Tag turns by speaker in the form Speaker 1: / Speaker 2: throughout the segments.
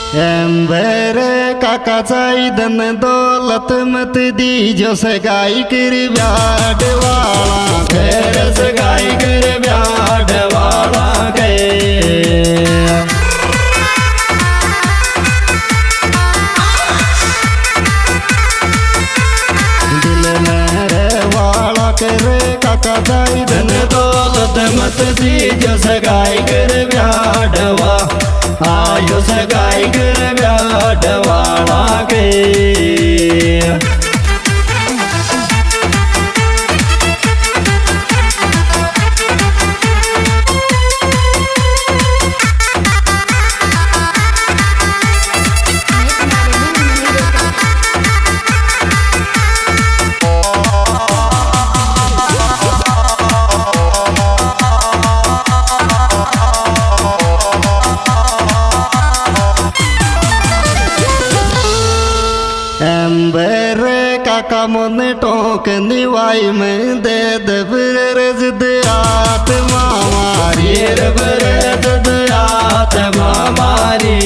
Speaker 1: Amber काकाचा धन दौलत मत दी जो सगाई कर ब्याड वाला
Speaker 2: फिर सगाई कर ब्याड वाला गए।
Speaker 1: दिल मेरे वाला करे काकाचा धन
Speaker 2: दौलत मत दी जो सगाई कर ब्याड वाला आयो सगाई कर ब्याड वाला गए।
Speaker 1: एम्बर काका मन टोक निवाई में दे दबरज आत्मा मारी
Speaker 2: बरद आत्मा मारी।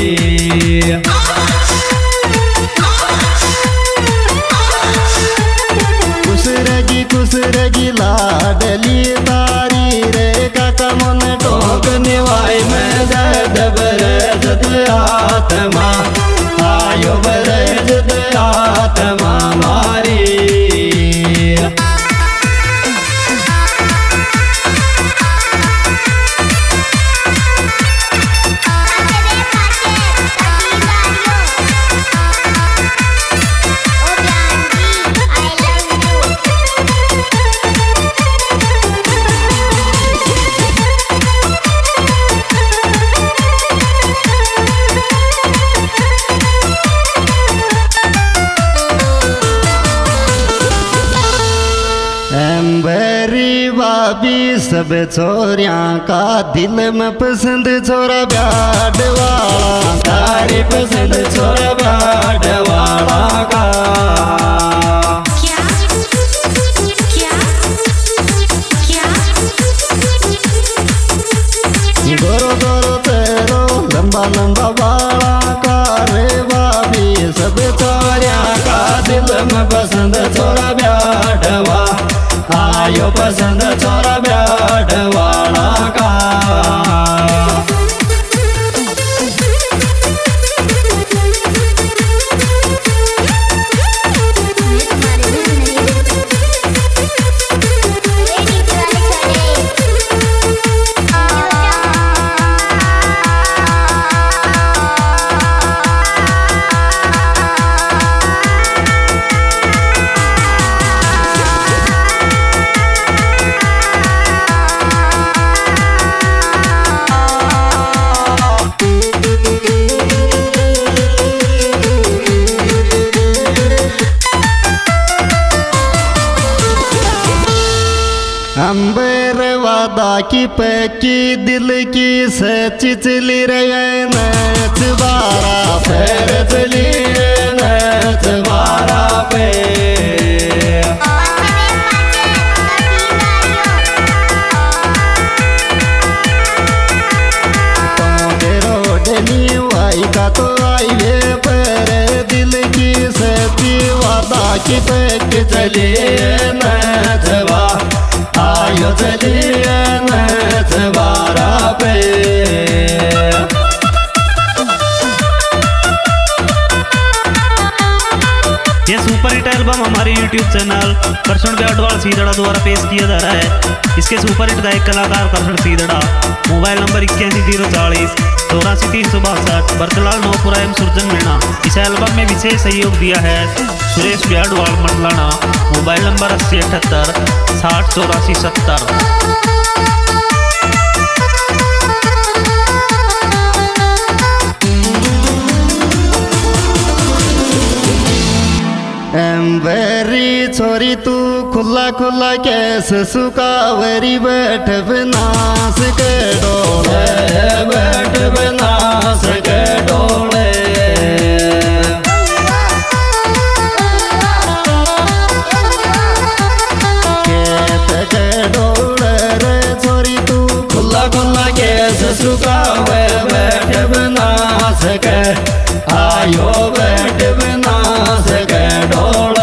Speaker 1: कुसरगी लाडली तारी रे काका मन
Speaker 2: टोक निवाई में दे दबरद आत्मा आयो बरद आत्मा मारी।
Speaker 1: एम्बरी बाबी सब छोरियां का दिल में पसंद छोरा ब्याड वाला
Speaker 2: तारी पसंद छोरा ब्याड वाला का।
Speaker 1: गोरो गोरो तेरो लंबा लंबा बाला का रे बाबी सब
Speaker 2: छोरियां का दिल में पसंद छोरा ब्याड वाला आयो पसंद छोरा ब्याड वाला का।
Speaker 1: अम्बर वादा की पैकी दिल की सच चली रहे नच बारा
Speaker 2: फिर चली नच बारा पे।
Speaker 1: रोडनी वाई का तो आई वे पर दिल की सच्ची वादा की पैक
Speaker 2: चली नच आयो चली नच बारा पे।
Speaker 3: ये सुपर हिट एल्बम हमारे YouTube चैनल करसण ब्याडवाल सीधड़ा द्वारा पेश किया जा रहा है। इसके सुपर हिट गायक कलाकार करसण सीधड़ा। Mobile number 81 040 84 362। बरतलाल नौपुरा एवं सुरजन मीणा। इस एल्बम में विशेष सहयोग दिया है सुरेश ब्याडवाल मंडलाना। Mobile number 80 78 60 84 70।
Speaker 1: एम्बरी छोरी तू खुला खुला कैसे सुकावरी बैठ बनास के डोले
Speaker 2: बैठ बनास के डोले।
Speaker 1: खेत के डोले रे छोरी तू
Speaker 2: खुला खुला कैसे सुकावे बैठ बनास सके आयो बैठ बिना सके डोले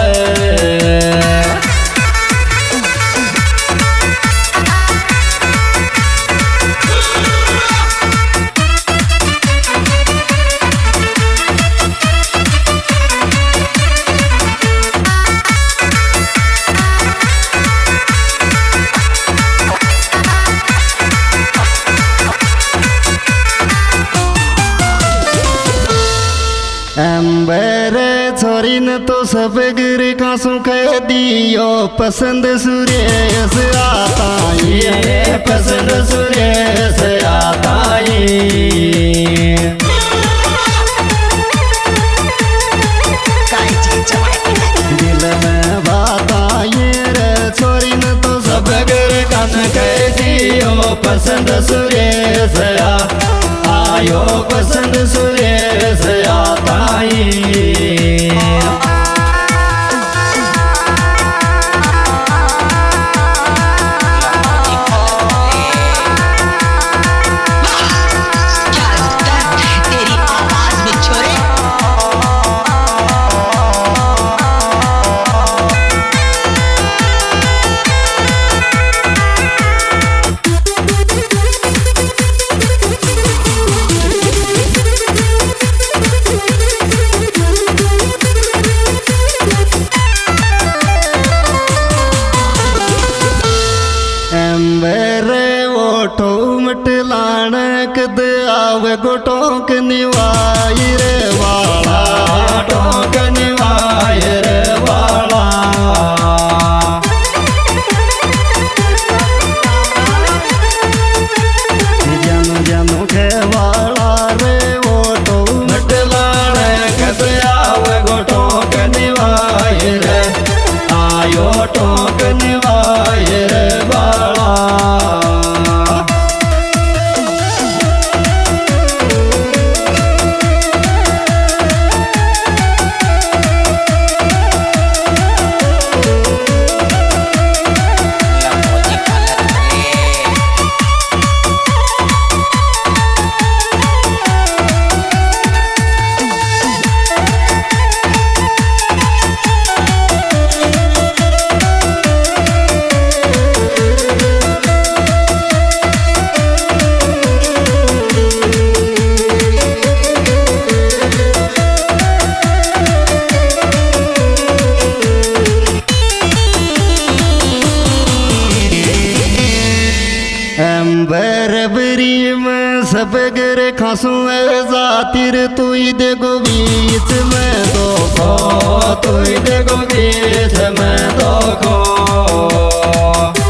Speaker 1: अंबर छोरी न तो सब गिर का सुख दियो पसंद सुरेश आता
Speaker 2: ये पसंद सुरेश आता
Speaker 1: दिल में बात आए रे छोरी न तो सब
Speaker 2: गिर कन कह दियो पसंद सुरेश आयो पसंद सुरेश आता
Speaker 1: कद आवे गोटोंक निवाई रे वाला
Speaker 2: टोक निवाय रे वाला
Speaker 1: जनु जनु के वाला रे वो तो
Speaker 2: मटलाण कद आवे गोटोंक निवाय रे आयो टोक निवाय रे वाला
Speaker 1: बरबरी में सब गर खासू जातिर तुई देखो बीच में
Speaker 2: तो तुई देखो बीच में तो